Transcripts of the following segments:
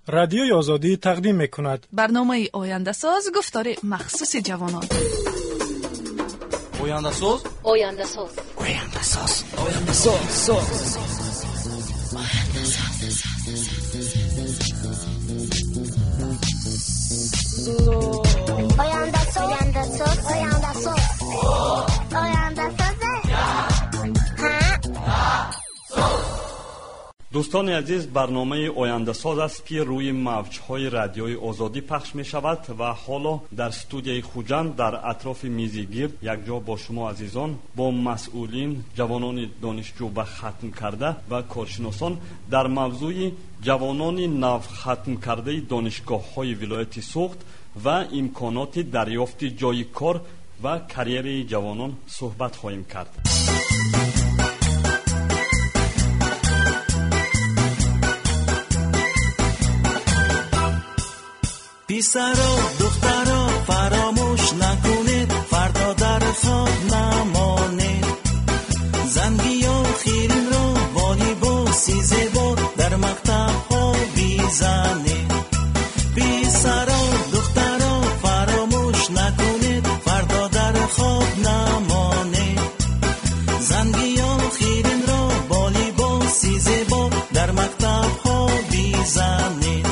رادیوی آزادی تقدیم می‌کند. برنامه آینده ساز گفتار مخصوص جوانان. آینده ساز. آینده ساز. آینده ساز. آینده ساز. دوستان عزیز، برنامه آینده ساز است که روی موج‌های رادیوی آزادی پخش می شود و حالا در استودیوی خوجند در اطراف میزی گرد یک جا با شما عزیزان با مسئولین، جوانان دانشجو و ختم کرده و کارشناسان در موضوع جوانان نو ختم کرده دانشگاه‌های ولایت سوخت و امکانات دریافت جای کار و کریر جوانان صحبت خواهیم کرد. پسرا دخترا فراموش نکنید، فردا در خواب نمانید. زنگی و خیرین را والیبال زیبا در مکتب ها بیزنید. پسرا دخترا فراموش نکنید، فردا در خواب نمانید. زنگی و خیرین را والیبال زیبا در مکتب ها بیزنید.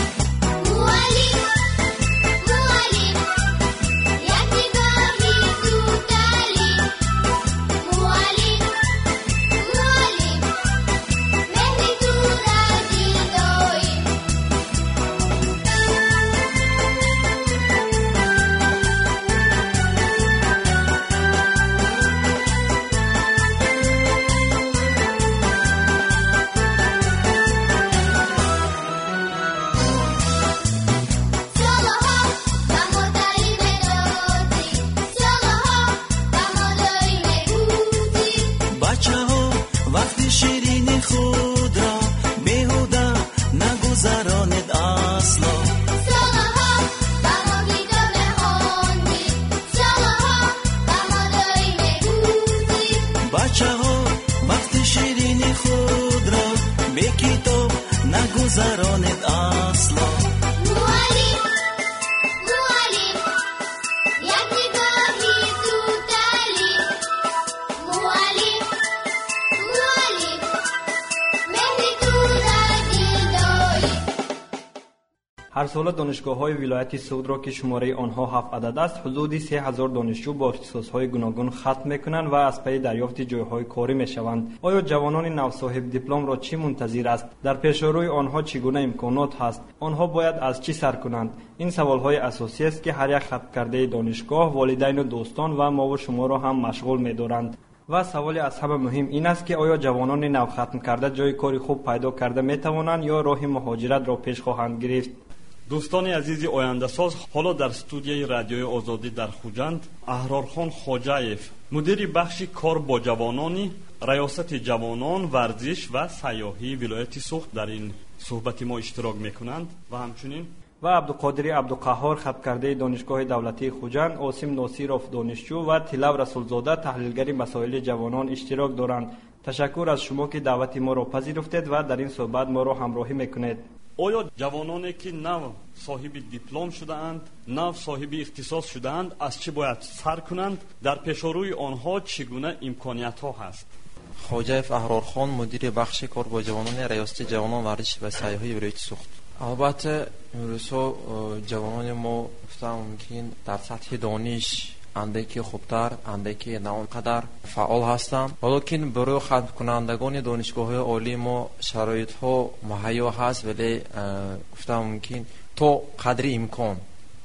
هر سال دانشگاه‌های ولایت سوخت را که شماره آنها 7 عدد است، حدود 3000 دانشجو با اختصاص‌های گوناگون ختم می‌کنند و از پی دریافت جای‌های کاری می‌شوند. آیا جوانان نو صاحب دیپلم را چی منتظر است؟ در پیشروی آنها چگونه امکانات هست؟ آنها باید از چی سر کنند؟ این سوال‌های اساسی است که هر یک ختم کرده دانشگاه، والدین و دوستان و ما و شما را هم مشغول می‌دارند. و سوالی از همه مهم این است که آیا جوانان نو ختم کرده جای کاری خوب پیدا کرده می‌توانند یا راه مهاجرت را پیش خواهند گرفت؟ دوستان عزیز آینده ساز، حالا در استودیوی رادیوی آزادی در خوجند احرارخان خوجایف، مدیر بخش کار با جوانان، ریاست جوانان، ورزش و سیاحی ولایت سوخت در این صحبت ما اشتراک میکنند و همچنین و عبدالقادر عبدالقهار ختم کرده دانشگاه دولتی خوجند، عاصم ناصرов دانشجو و طلب رسولزاده تحلیلگر مسائل جوانان اشتراک دارند. تشکر از شما که دعوت ما را پذیرفتید و در این صحبت ما را همراهی میکنید. آیا جوانانی که نو صاحب دیپلم شده اند، نو صاحب اختصاص شده اند، از چه باید سر کنند؟ در پیشروی آنها چگونه امکانیت ها هست؟ خوجایف احرارخان، مدیر بخش کار با جوانان، ریاست جوانان، ورزش و سیاحی ولایت سوخت. البته امروزها جوانان ما ممکن در سطح دانش اندکی خوبتر، اندکی ناانقدر فعال هستند، ولیکن برای ختم کنندگان دانشگاه‌های عالی ما شرایط‌ها مهیا هست، ولی گفتم ممکن تو قدر امکان.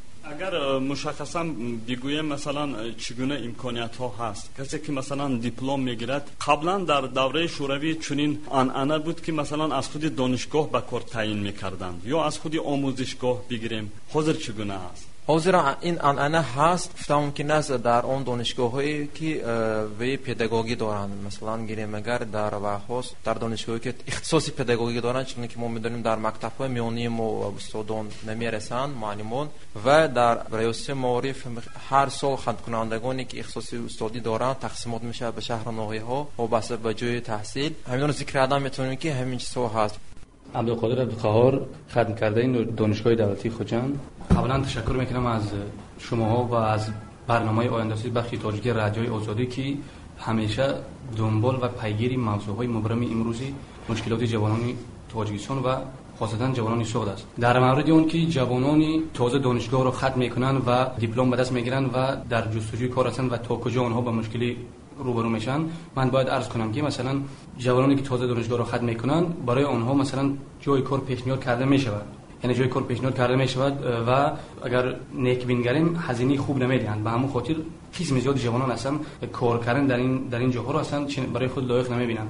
اگر مشخصا بگویم مثلا چگونه امکانیت ها هست، کسی که مثلا دیپلم میگیرد، قبلا در دوره شوروی چنین عنعنه بود که مثلا از خود دانشگاه به کار تعیین میکردند یا از خود آموزشگاه بگیریم، حاضر چگونه است؟ حاضر این عنعنه هست، گفتم ممکن است در آن دانشگاه‌هایی که وی پداگوژی دارند، مثلا گیریم اگر در وحاس در دانشگاهی که اختصاص پداگوژی دارند، چون که ما می‌دونیم در مکتب‌های میانی ما استادان نمی‌رسند، معلمان، و در ریاست معارف هر سال ختم کنندگانی که اختصاص استادی دارند تقسیمات میشه به شهر و ناحیه‌ها وابسته به جای تحصیل. همین رو ذکر کردم، می‌تونیم که همین چیزها هست. عبدالقادر عبدالقهار، ختم کرده این دانشگاه دولتی خوجند. قبلا تشکر میکنم از شماها و از برنامه آینده‌سازی بخش تاجیکی رادیوی آزادی که همیشه دنبال و پیگیری موضوعهای مبرم امروزی مشکلات جوانان تاجیکستان و خاصتا جوانان سوخت است. در مورد اون که جوانانی تازه دانشگاه رو ختم میکنن و دیپلم به دست میگیرن و در جستجوی کار هستند و تا کجا آنها با مشکلی روبرو میشن، من باید عرض کنم که مثلا جوانانی که تازه دانشگاه رو ختم میکنن برای آنها مثلا جای کار پیشنهاد کرده میشود، یعنی جای کار پیشنهاد کرده میشود و اگر نیک بینگریم هزینه خوب نمیدهند. به همون خاطر قسم زیاد جوانان هستن کار کردن در این جاها رو اصلا برای خود لایق نمیبینن.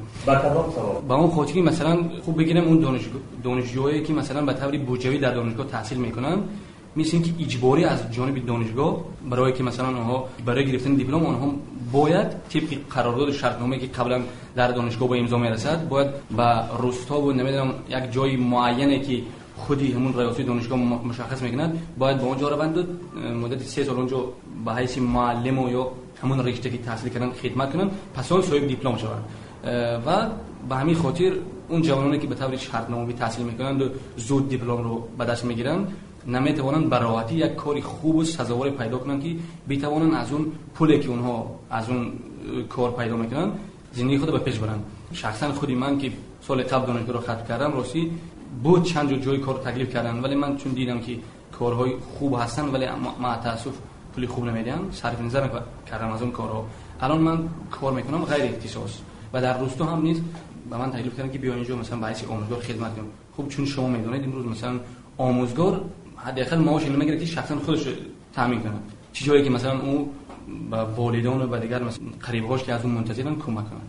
با اون خاطر مثلا خوب بگیرم اون دانشجوهایی که مثلا به طور بودجویی در دانشگاه تحصیل میکنن، مثل اینکه اجباری از جانب دانشگاه برای که مثلا آنها برای گرفتن دیپلم آنها باید طبق قرارداد شرطنامه‌ای که قبلا در دانشگاه با امضا میرسد باید با روستا و نمیدونم یک جای معینی که خودی همون رئیس دانشگاه مشخص میکنند باید با اونجا روند مدت 3 سال اونجا به حیث معلم و یا همون رشته که تحصیل کردن خدمت کنن، پس اون صاحب دیپلم شوند. و به همین خاطر اون جوانانی که به طور شرطنامه‌ای تحصیل میکنند و زود دیپلم رو به دست میگیرن نمیتوانند به راحتی یک کاری خوب و سزاوار پیدا کنند که بتوانند از اون پولی که اونها از اون کار پیدا میکنن زندگی خود به پیش برند. شخصا خودی من که سال قبل دانشگاه رو ختم کردم راستی بود چند جای کار تکلیف کردن، ولی من چون دیدم که کارهای خوب هستن ولی مع تاسف پول خوب نمیدن صرف نظر کردم از اون کارها. الان من کار میکنم غیر اختصاص و در روستا هم نیست به من تکلیف کردن که بیا اینجا مثلا به حیث آموزگار خدمت کنم. خوب چون شما میدونید امروز مثلا آموزگار حداقل معاش نمیگیره که شخصا خودش تامین کنه، چه جایی که مثلا او با والدین و با دیگر مثلا قریبهاش که از اون منتظرن کمک کنه.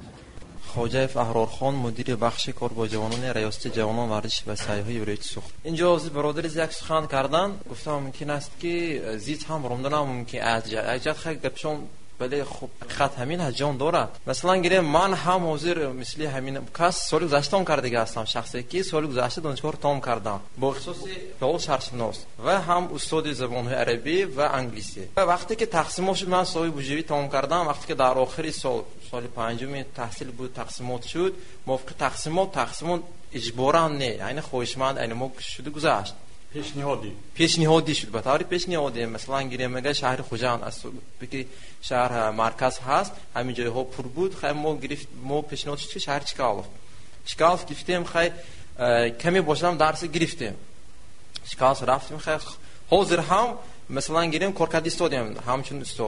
خواجه احرارخان مدیر بخش کار با جوانان ریاست جوانان ورزش و سعی‌های برای سوخت. اینجا از برادر یک سخن کردن گفتم ممکن است که زیت هم روندن ممکن اجازه خیلی گپشون ولی خب خط همین هجان دارد. مثلا گیره من هم حاضر مثل همین کس سال گذشته کردگی هستم، شخصی که سال گذشته دانشگاه رو تمام کردم با اختصاص فعال شهرشناس و هم استاد زبان‌های عربی و انگلیسی. و وقتی که تقسیمات شد من سال بودجویی تمام کردم، وقتی که در آخر سال پنجم تحصیل بود تقسیمات شد، موافق تقسیمات اجبارا نه، یعنی خواهشمند یعنی ما شده گذشت پیشنهادی شد. به طور پیشنهادی مثلا گیریم میگه شهر خوجند است که شهر مرکز هست همین جای ها پر بود، خیلی ما گرفت ما پیشنهاد شد که شهر چکالف گرفتیم، خیلی کمی باشم درس گرفتیم چکالف رفتیم، خیلی حاضر هم مثلا گیریم کارکردی استادیم همچون استاد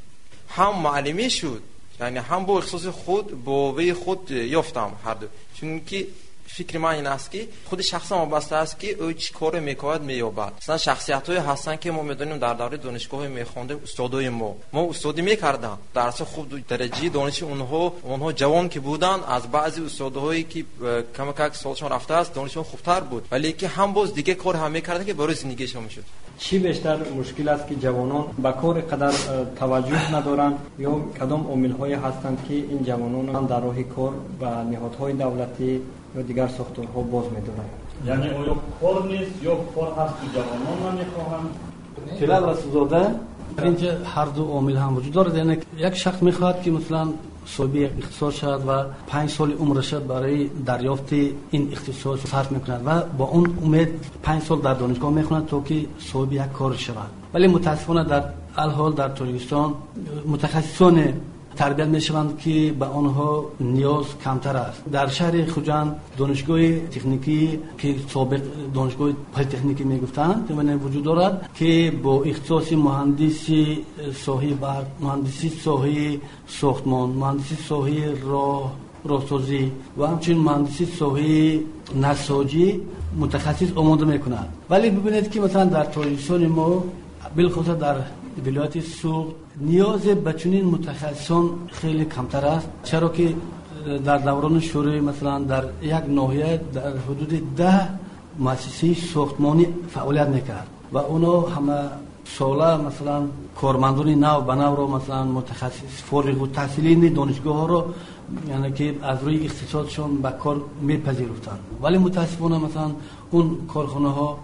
هم معلمی شد، یعنی هم با اختصاص خود با وی خود یافتم هر دو، چون که فکر من این است که خود شخصا وابسته است که او چی کار میکند مییابد. مثلا شخصیت‌های هستن که ما میدونیم در دوره دانشگاه میخوندیم استادای ما استادی میکردن درس خوب درجه دانش اونها جوان که بودن از بعضی استادایی که کمک سالشون رفته است دانششون خوبتر بود، ولی که هم باز دیگه کار هم میکردن که برای زندگیشون میشد. چی بیشتر مشکل است که جوانان به کار قدر توجه ندارند یا کدام عامل‌هایی هستند که این جوانان در راه کار به نهادهای دولتی یا دیگر ساختارها باز می‌دارند؟ یعنی آیا کار نیست یا کار هست که جوانان نمی‌خواهند؟ خلال رسولزاده اینجا هر دو عامل هم وجود دارد. یعنی یک شخص می‌خواهد که مثلا صاحب اختصاص شد و 5 سال عمرش برای دریافت این اختصاص صرف می‌کند و با اون امید 5 سال در دانشگاه می‌خواند تا که صاحب یک کار شود. ولی متأسفانه در الحال در تاجیکستان متخصصان تربیت میشوند که به آنها نیاز کمتر است. در شهر خوجند دانشگاه تکنیکی که سابق دانشگاه پلی‌تکنیکی میگفتند یعنی وجود دارد که با اختصاص مهندسی ساحه برق، مهندسی ساحه ساختمان، مهندسی ساحه راهسازی و همچنین مهندسی ساحه نساجی متخصص آماده میکنند. ولی ببینید که مثلا در تاجیکستان ما بالخصوص در ولایت سوخت نیاز به چنین متخصصان خیلی کمتر است، چرا که در دوران شوروی مثلا در یک ناحیه در حدود 10 مؤسسه ساختمانی فعالیت میکرد و اونا همه ساله مثلا کارمندان نو به نو رو مثلا متخصص فارغ التحصیلین دانشگاه ها رو یعنی که از روی اختصاصشون به کار میپذیرفتند، ولی متاسفانه مثلا اون کارخانه ها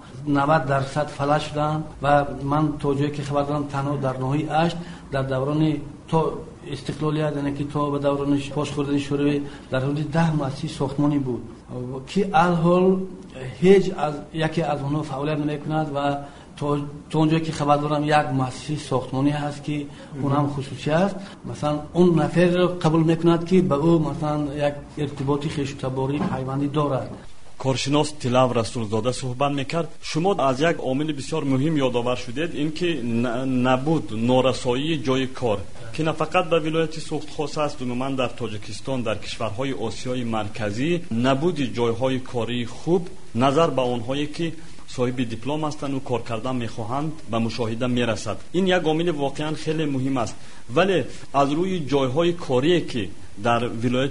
90% فلج شدن و من تا جایی که خبر دارم تنها در ناحیه اشت در دوران تا استقلالیت یعنی که تا به دوران پاش خوردن شوروی در حدود 10 مؤسسه ساختمانی بود که الحال هیچ از یکی از اونها فعالیت نمیکند و تا اونجایی که خبر دارم یک مؤسسه ساختمانی هست که اون هم خصوصی است. مثلا اون نفر رو قبول میکند که به او مثلا یک ارتباطی خویشتباری پیوندی دارد. کارشناس تیلاو رسولزاده صحبت میکرد. شما از یک عامل بسیار مهم یادآور شدید، اینکه نبود نارسایی جای کار که نه فقط به ولایت سوخت خاص است، عموما در تاجیکستان، در کشورهای آسیای مرکزی نبود جایهای کاری خوب نظر به آنهایی که صاحب دیپلم هستند و کار کردن میخواهند به مشاهده میرسد. این یک عامل واقعا خیلی مهم است. ولی از روی جایهای کاری که در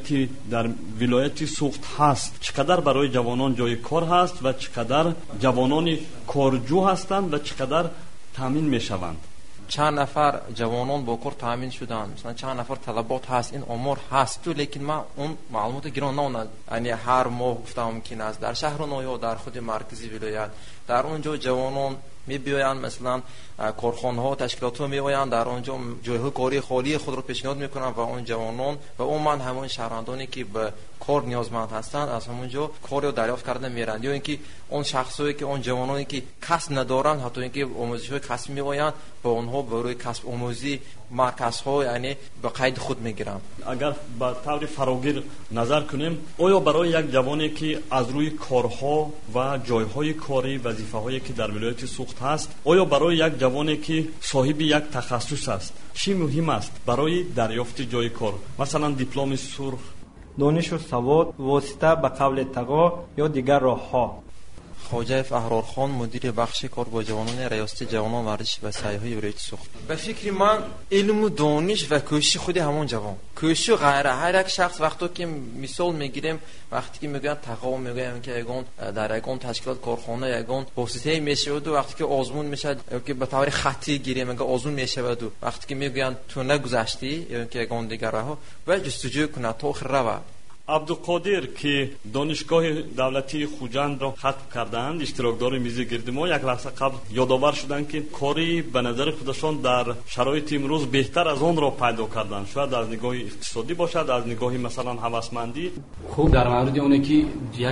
ولایت سوخت هست، چقدر برای جوانان جای کار هست و چقدر جوانان کارجو هستند و چقدر تامین میشوند؟ چند نفر جوانان با کار تامین شدند، مثلا چند نفر طلبات هست، این آمار هست تو، لیکن من اون معلومات گران نموند. یعنی هر ماه گفتم ممکن است در شهر نو یا در خود مرکزی ولایت در اونجا جوانان میبیایند، مثلا کارخانه ها تشکیلات ها میآیند، در اونجا جایهای کاری خالی خود رو پیشنهاد میکنند و اون جوانان و عموما همون شهروندانی که به کار نیازمند هستند از همونجا کاری رو دریافت کرده میرند، یا اینکه اون شخصایی که اون جوانانی که کسب ندارند حتی اینکه آموزش های کسب میآیند با اونها برای کسب آموزی مرکزها یعنی به قید خود میگیرند. اگر به طور فراگیر نظر کنیم، آیا برای یک جوانی که از روی کارها و جایهای کاری وظیفه‌هایی که در ولایت سوخت هست، آیا برای یک جوانی که صاحب یک تخصص است چی مهم است برای دریافت جای کار؟ مثلا دیپلم سرخ، دانش و سواد، واسطه به قبل تقا یا دیگر راه‌ها. خواجه فهرارخان مدیر بخش کار با جوانان ریاست جوانان ورزش و سعی‌های ولایت سوخت. به فکر من علم و دانش و کوشش خود همون جوان، کوشش غیره. هر یک شخص وقتی که مثال میگیریم، وقتی که میگن تقاوم میگن که یگان در یگان تشکیلات کارخانه یگان واسطه میشه و وقتی که آزمون میشه که به طور خطی گیریم میگه آزمون میشه و وقتی که میگن تو نگذشتی یا که یگان دیگر راه و جستجو کنه تا آخر راه. عبدالقادر که دانشگاه دولتی خوجند را ختم کردند، اشتراکدار میز گرد ما، یک لحظه قبل یادآور شدند که کاری به نظر خودشان در شرایط امروز بهتر از آن را پیدا کردند، شاید از نگاه اقتصادی باشد، از نگاه مثلا هوسمندی. خوب در مورد اونه که یک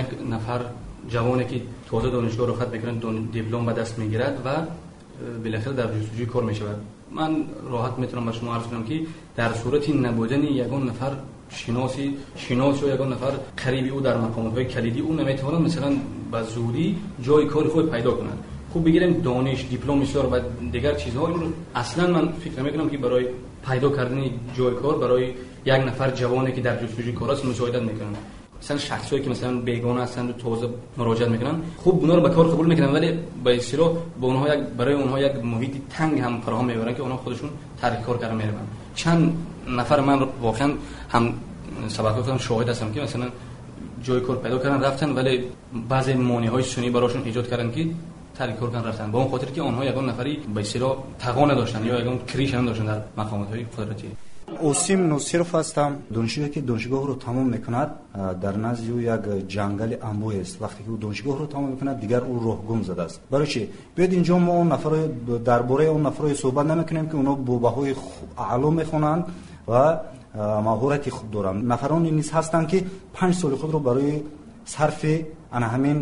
نفر جوانی که تازه دانشگاه رو ختم میکنه دیپلم به دست میگیرد و بالاخره در جستجوی کار میشود، من راحت میتونم به شما عرض کنم که در صورت نبودن یگان نفر شناسی و یگان نفر قریبی او در مقامات کلیدی، او نمیتواند مثلا به زودی جای کار خود پیدا کند. خوب بگیریم دانش، دیپلم و دیگر چیزها، این اصلا من فکر نمیکنم که برای پیدا کردن جای کار برای یک نفر جوانی که در جستجوی کار است مساعدت میکنن. مثلا شخصایی که مثلا بیگانه هستند و تازه مراجعت میکنن، خوب اونا رو به کار قبول میکنن، ولی به اصطلاح برای اونها یک محیط تنگ هم فراهم میبرن که اونها خودشون ترک کار کردن میرن. چند نفر من واقعا هم سبقاتم شاهد هستم که مثلا جای کار پیدا کردن رفتن، ولی بعضی مانع‌های سنی براشون ایجاد کردن که ترک کار کردن رفتن، با اون خاطر که آنها یگان نفری به اصطلاح تقوا نداشتن یا یگان کریش هم داشتن در مقامات‌های قدرتی. اوسیم نوسیرف هستم. دانشجویی که دانشگاه رو تمام میکند در نزد او یک جنگل انبوه است. وقتی که او دانشگاه رو تمام میکند دیگر او راه گم زده است. برای چی؟ بیاید اینجا ما اون نفر درباره اون نفرای صحبت نمیکنیم که اونا با بهای اعلا میخونند و مهارت خوب دارند. نفرانی نیست هستند که 5 سال خود رو برای صرف همین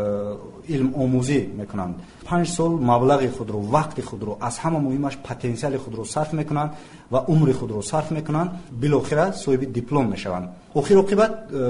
علم آموزی میکنند. 5 سال مبلغ خود رو، وقت خود رو، از همه مهمش پتانسیل خود رو صرف میکنند و عمر خود رو صرف میکنند، بالاخره صاحب دیپلم میشوند. آخر عاقبت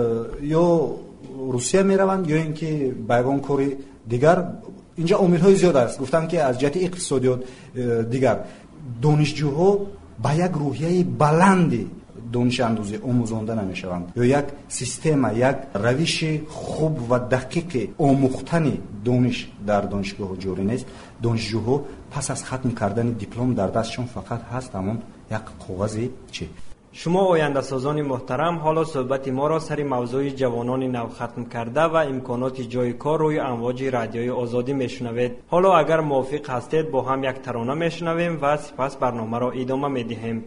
یا روسیه میروند یا اینکه بیگان کاری دیگر. اینجا عامل‌های زیاد است. گفتم که از جهت اقتصادیات دیگر دانشجوها با یک روحیه بلندی دانش اندوزی آموزانده نمیشوند یا یک سیستم، یک روش خوب و دقیق آموختن دانش در دانشگاه جاری نیست. دانشجوها پس از ختم کردن دیپلم در دستشون فقط هست همون یک کاغذ چک. شما آینده سازان محترم، حالا صحبت ما را سر موضوع جوانان نو ختم کرده و امکانات جای کار روی امواج رادیوی آزادی میشنوید. حالا اگر موافق هستید با هم یک ترانه میشنویم و سپس برنامه را ادامه میدهیم.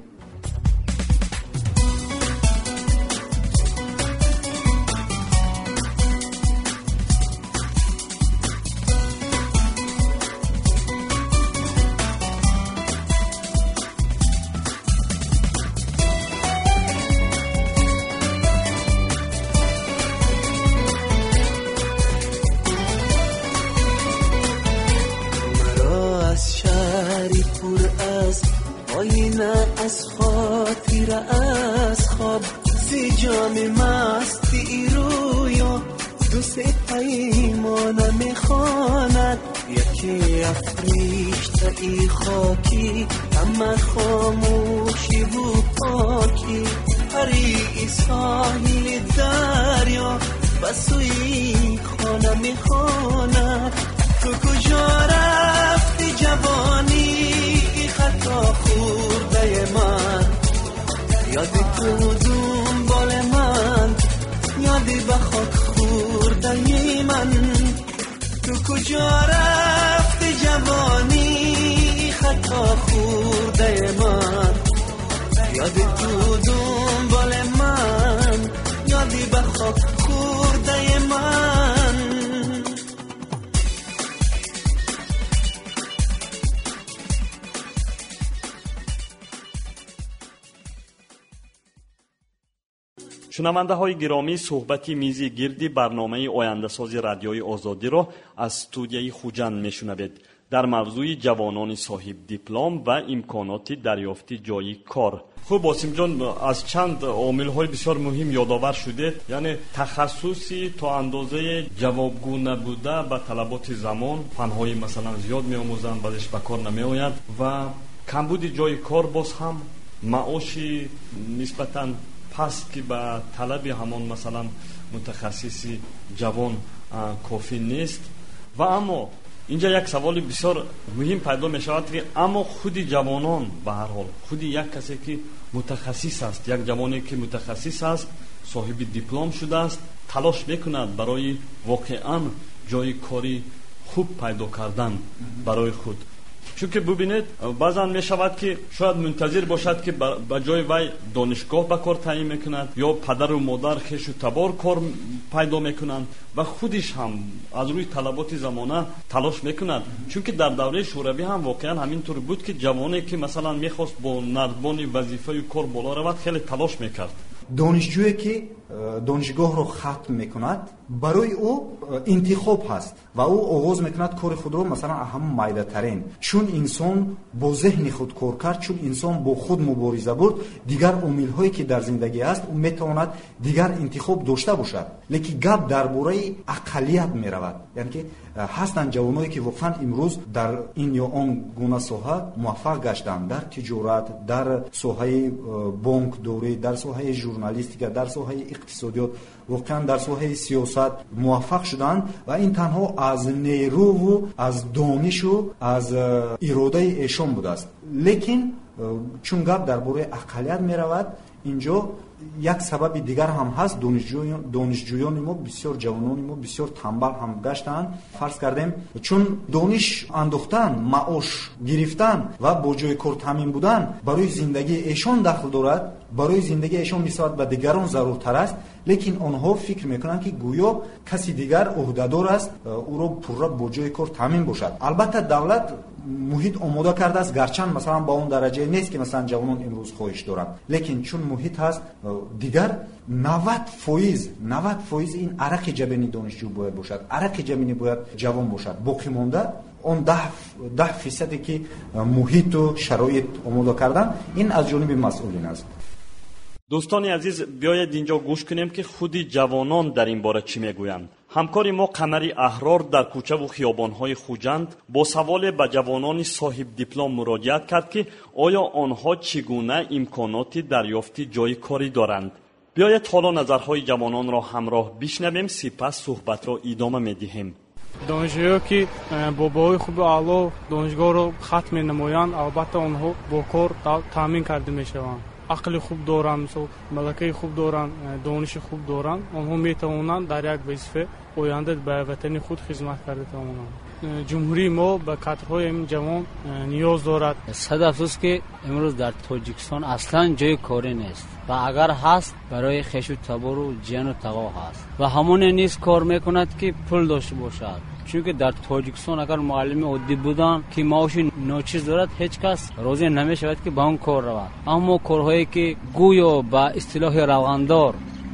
از خاطر از خواب سی جام مستی رویا دو سه پیمانه میخواند یکی افریشته ای خاکی اما خاموشی و پاکی هری ساحل دریا بسوی خانه میخواند تو کجا رفتی جوانی خطا خورده من یادی تو دنبال من یادی به خاک خورده من تو کجا رفتی جوانی خطا خورده من یادی تو دنبال من یادی به خاک خورده من شنونده های گرامی، صحبتی میزی گردی برنامه آینده ساز رادیوی آزادی را از استودیوی خوجند میشنوید در موضوع جوانان صاحب دیپلم و امکانات دریافتی جای کار. خوب باسم جان، از چند عامل های بسیار مهم یادآور شده، یعنی تخصصی تا اندازه جوابگو نبوده به طلبات زمان، فنهای مثلا زیاد میآموزند بعدش به کار نمیآید و کمبود جای کار، باز هم معاشی نسبتاً پست که به طلب همان مثلا متخصصی جوان کافی نیست. و اما اینجا یک سوال بسیار مهم پیدا می شود که اما خود جوانان به هر حال خود یک کسی که متخصص است، یک جوانی که متخصص است، صاحب دیپلم شده است، تلاش میکند برای واقعا جای کاری خوب پیدا کردن برای خود. چون که ببینید بعضا می شود که شاید منتظر باشد که به جای وی دانشگاه به کار تعیین میکند یا پدر و مادر خویش و تبار کار پیدا میکنند و خودش هم از روی طلبات زمانه تلاش میکند. چون که در دوره شوروی هم واقعا همینطور بود که جوانی که مثلا میخواست با نردبان وظیفه و کار بالا رود خیلی تلاش میکرد. دانشجویی که دانشگاه رو ختم میکند برای او انتخاب هست و او آغاز میکند کار خود رو مثلا اهم میده ترین، چون انسان با ذهن خود کار کرد، چون انسان با خود مبارزه برد، دیگر عامل هایی که در زندگی است او میتواند دیگر انتخاب داشته باشد. لیکن گپ درباره اقلیت میرود، یعنی که هستند جوانایی که واقعا امروز در این یا آن گونه ساحه موفق گشتند، در تجارت، در ساحه بانک دوری، در ساحه ژورنالیستیک، در ساحه اقتصادیات، واقعا در ساحه سیاست موفق شدند و این تنها از نیرو و از دانش و از اراده ایشان بوده است. لیکن چون گپ درباره اقلیت میرود، اینجا یک سبب دیگر هم هست. دانشجویان ما بسیار، جوانان ما بسیار تنبل هم گشتند. فرض کردیم چون دانش اندوختن، معاش گرفتن و با جای کار تامین بودن برای زندگی ایشان دخل دارد، برای زندگی ایشان نسبت به دیگران ضرورتر است، لیکن آنها فکر میکنند که گویا کسی دیگر عهده‌دار است او را پورا با جای کار تامین باشد. البته دولت محیط آماده کرده است، گرچند مثلا با اون درجه نیست که مثلا جوانان امروز خواهش دارند، لیکن چون محیط هست دیگر 90% این عرق جبینی دانشجو باید باشد، عرق جبینی باید جوان باشد. باقی مانده اون 10% که محیط و شرایط آماده کردن، این از جانب مسئولین است. دوستان عزیز، بیاید اینجا گوش کنیم که خود جوانان در این باره چی میگویند. همکار ما قمری احرار در کوچه و خیابان‌های خوجند با سوال به جوانان صاحب دیپلم مراجعت کرد که آیا آنها چگونه امکانات دریافتی جای کاری دارند. بیاید حالا نظرهای جوانان را همراه بشنویم، سپس صحبت را ادامه می‌دهیم. دانشجویان که با باهای خوب اعلی دانشگاه را ختم می‌نمایند، البته آنها با کار تامین کرده می‌شوند. عقل خوب دارند، مثلا ملکه خوب دارند، دانش خوب دارند، آنها میتوانند در یک وظیفه آینده به وطن خود خدمت کرده توانند. جمهوری ما به کادرهای این جوان نیاز دارد. صد افسوس که امروز در تاجیکستان اصلا جای کاری نیست و اگر هست برای خیش و تبار و جن و تقا هست و همون نیست کار میکند که پول داشته باشد. چون که در تاجیکستان اگر معلم عادی بودن که معاش ناچیز دارد، هیچ کس راضی نمی شود که با اون کار رود. اما کارهایی که گویا با اصطلاح رواندار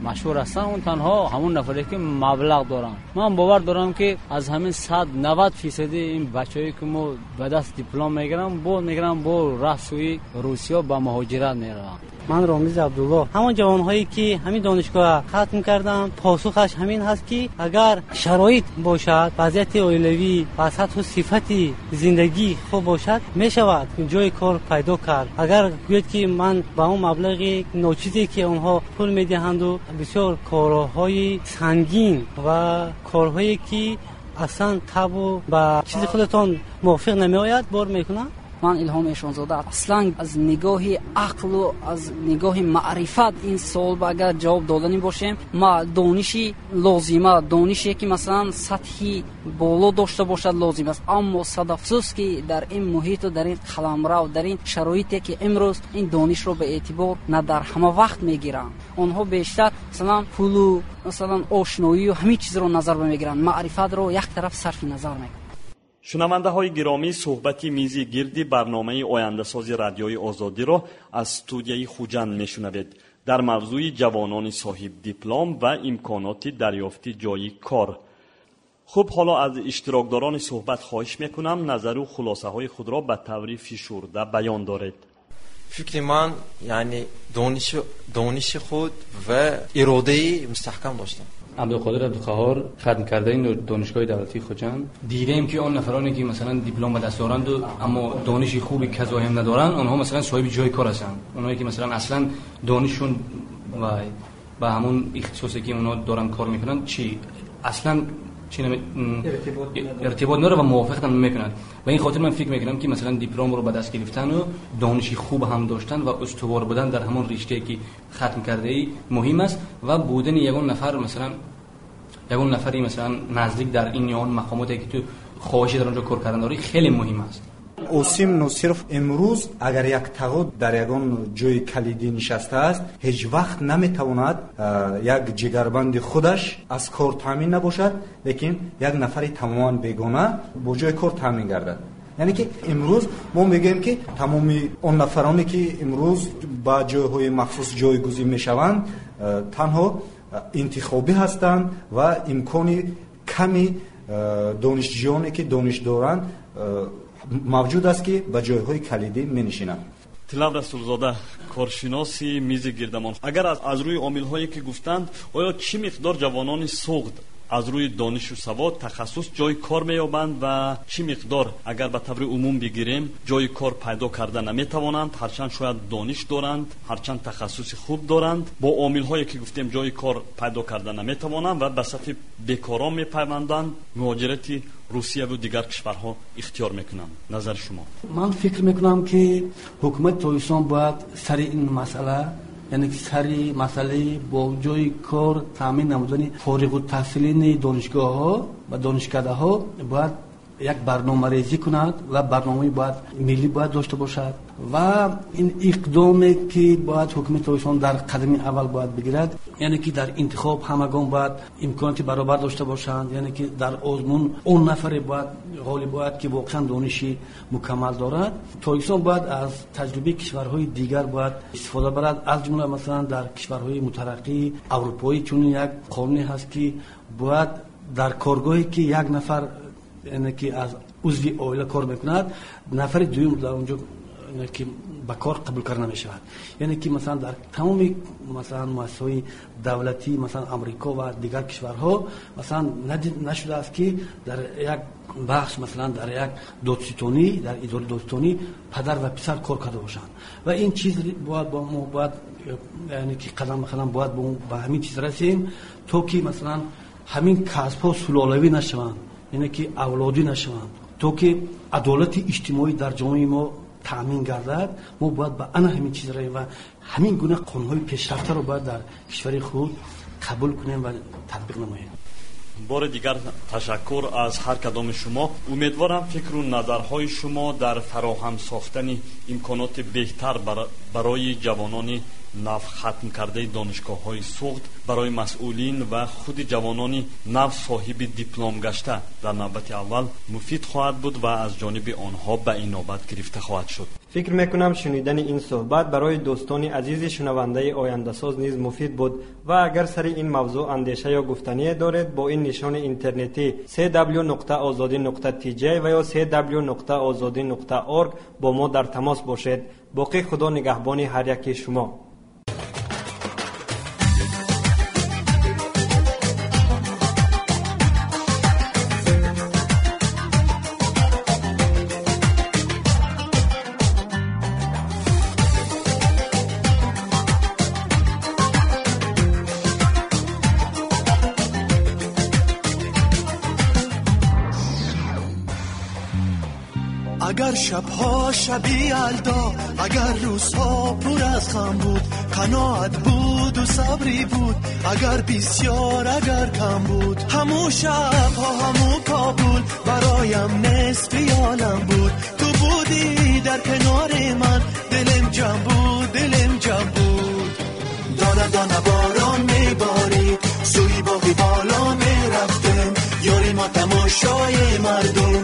مشهور هستن اون تنها همون نفری که مبلغ دارن. من باور دارم که از همین 190% این بچه‌ای که ما به دست دیپلم میگیرن با راه سوی روسیه با مهاجرت میرن. من رامیز عبدالله، همون جوانهایی که همین دانشگاه ختم کردن، پاسخش همین هست که اگر شرایط باشد، وضعیت عائلوی و سطح و صفت زندگی خوب باشد، میشود جای کار پیدا کرد. اگر گوید که من با اون مبلغ ناچیزی که اونها پول میدهند و بسیار کارهای سنگین و کارهایی که اصلا تابو با چیز خودتون موافق نمیآید بار میکنن. من الهام ایشانزاده اصلا از نگاه عقل و از نگاه معرفت این سوال اگر جواب دادنی باشیم، ما دانشی لازمه، دانشی که مثلا سطحی بالا داشته باشد لازم است، اما صد افسوس که در این محیط و در این قلمرو در این شرایطی که امروز این دانش رو به اعتبار نه در همه وقت میگیرن، اونها بیشتر مثلا پول و مثلا آشنایی و همین چیز رو نظر میگیرن، معرفت رو یک طرف صرف نظر میکنن. شنونده های گرامی، صحبتی میزی گردی برنامه آینده سازی رادیوی آزادی را از استودیوی خوجند میشنوید در موضوع جوانان صاحب دیپلم و امکانات دریافت جای کار. خب حالا از اشتراکداران صحبت خواهش میکنم نظر و خلاصه های خود را به طور فشرده بیان دارید. فکر من یعنی دانش خود و اراده مستحکم داشتم. عبدالقادر عبدالقهار ختم کرده این دانشگاه دولتی خوجند. دیدیم که اون نفرانی که مثلا دیپلم به دست دارند اما دانش خوبی کذاهم ندارن، اونها مثلا صاحب جای کار هستند. اونایی که مثلا اصلا دانششون و با همون اختصاصی که اونها دارن کار میکنن چی اصلا ارتباط نداره و موافقت هم نمیکنن. و این خاطر من فکر میکنم که مثلا دیپلم رو به دست گرفتن و دانش خوب هم داشتن و استوار بودن در همون رشته که ختم کرده ای مهم است و بودن یگان نفر مثلا یگان نفری مثلا نزدیک در این یا اون مقاماتی که تو خواهشی در اونجا کار کردن داری خیلی مهم است. اوسیم نوصرف امروز اگر یک تقاضا در یگان جای کلیدی نشسته است، هیچ وقت نمیتواند یک جگربند خودش از کار تامین نباشد، لیکن یک نفری تماما بیگانه با جای کار تامین گردد. یعنی که امروز ما میگیم که تمامی اون نفرانی که امروز با جایهای مخصوص جایگزین میشوند تنها انتخابی هستند و امکان کمی دانشجویانی که دانش دارند موجود است که به جایهای کلیدی می نشینند. طلاب رسولزاده، کارشناسی میز گردمان، اگر از روی عامل‌هایی که گفتند آیا چی مقدار جوانان سوخت از روی دانش و سواد تخصص جای کار می‌یابند و چی مقدار اگر به طور عموم بگیریم جای کار پیدا کردن نمی‌توانند، هرچند شاید دانش دارند، هرچند تخصص خوب دارند، با عامل‌هایی که گفتیم جای کار پیدا کردن نمی‌توانند و به صف بیکاران می‌پیوندند، مهاجرت روسیه و دیگر کشورها اختیار میکنند. نظر شما؟ من فکر میکنم که حکومت تاجیکستان باید سر این مسئله، یعنی سری مسئله با جای کار تامین نمودن فارغ التحصیلین دانشگاه ها و دانشکده ها باید یک برنامه ریزی کند و برنامه باید ملی باید داشته باشد و این اقدامی که باید حکومت تاجیکستان در قدم اول باید بگیرد، یعنی که در انتخاب همگان باید امکانات برابر داشته باشند، یعنی که در آزمون اون نفر باید غالب باید که واقعا دانشی مکمل دارد. تاجیکستان باید از تجربه کشورهای دیگر باید استفاده برد، از جمله مثلا در کشورهای مترقی اروپایی چون یک قانونی هست که باید در کارگاهی که یک نفر یعنی که از عضو عائله کار میکند، نفر دوم در اونجا یعنی که به کار قبول کرده نمیشود. یعنی که مثلا در تمام مثلا مؤسسه‌های دولتی مثلا آمریکا و دیگر کشورها مثلا نشده است که در یک بخش مثلا در یک دادستانی در اداره دادستانی پدر و پسر کار کرده باشند و این چیز باید با ما باید یعنی که قدم به قدم باید به همین چیز رسیم تا که مثلا همین کسب‌ها سلاله‌ای نشوند، یعنی که اولادی نشوند، تا که عدالت اجتماعی در جامعه ما تامین گردد. ما باید به آن همین چیز را و همین گونه قانون‌های پیشرفته رو باید در کشور خود قبول کنیم و تطبیق نماییم. بار دیگر تشکر از هر کدام شما. امیدوارم فکر و نظرهای شما در فراهم ساختن امکانات بهتر برای جوانان نو ختم کرده دانشگاه‌های سوخت برای مسئولین و خود جوانان نو صاحب دیپلم گشته در نوبت اول مفید خواهد بود و از جانب آنها به این نوبت گرفته خواهد شد. فکر میکنم شنیدن این صحبت برای دوستان عزیز شنونده آینده ساز نیز مفید بود و اگر سر این موضوع اندیشه یا گفتنی دارید با این نشان اینترنتی www.azadi.tj و یا www.azadi.org با ما در تماس باشید. باقی خدا نگهبان هر یک شما. اگر شبها شبی الدا، اگر روزها پر از غم بود، قناعت بود و صبری بود، اگر بسیار اگر کم بود، همو شبها همو کابل برایم نصف عالم بود. تو بودی در کنار من، دلم جمع بود دلم جمع بود. دانه دانه باران میبارید، سوی باقی بالا میرفتم، یاری ما تماشای مردم